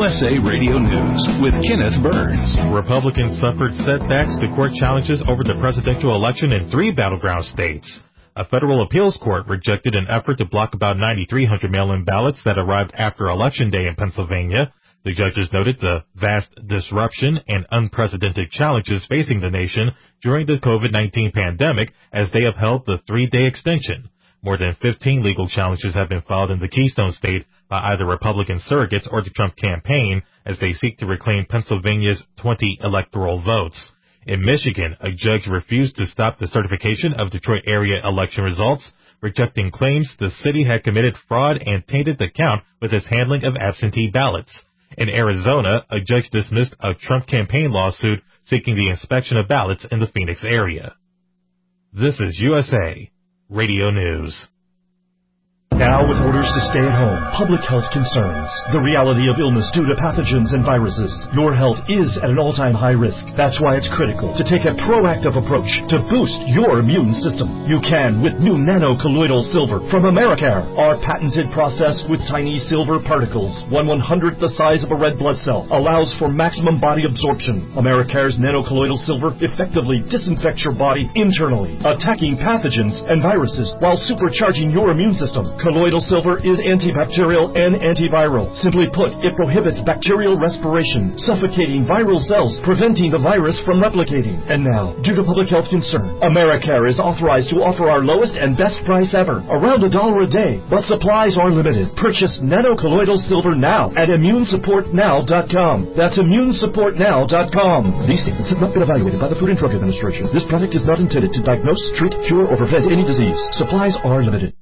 USA Radio News with Kenneth Burns. Republicans suffered setbacks to court challenges over the presidential election in 3 battleground states. A federal appeals court rejected an effort to block about 9,300 mail-in ballots that arrived after Election Day in Pennsylvania. The judges noted the vast disruption and unprecedented challenges facing the nation during the COVID-19 pandemic as they upheld the 3-day extension. More than 15 legal challenges have been filed in the Keystone State by either Republican surrogates or the Trump campaign as they seek to reclaim Pennsylvania's 20 electoral votes. In Michigan, a judge refused to stop the certification of Detroit area election results, rejecting claims the city had committed fraud and tainted the count with its handling of absentee ballots. In Arizona, a judge dismissed a Trump campaign lawsuit seeking the inspection of ballots in the Phoenix area. This is USA Radio News. Now with orders to stay at home, public health concerns, the reality of illness due to pathogens and viruses, your health is at an all-time high risk. That's why it's critical to take a proactive approach to boost your immune system. You can with new nano-colloidal silver from Americare. Our patented process with tiny silver particles, 1/100th the size of a red blood cell, allows for maximum body absorption. Americare's nano-colloidal silver effectively disinfects your body internally, attacking pathogens and viruses while supercharging your immune system. Colloidal silver is antibacterial and antiviral. Simply put, it prohibits bacterial respiration, suffocating viral cells, preventing the virus from replicating. And now, due to public health concern, Americare is authorized to offer our lowest and best price ever, around $1 a day. But supplies are limited. Purchase nano-colloidal silver now at immunesupportnow.com. That's immunesupportnow.com. These statements have not been evaluated by the Food and Drug Administration. This product is not intended to diagnose, treat, cure, or prevent any disease. Supplies are limited.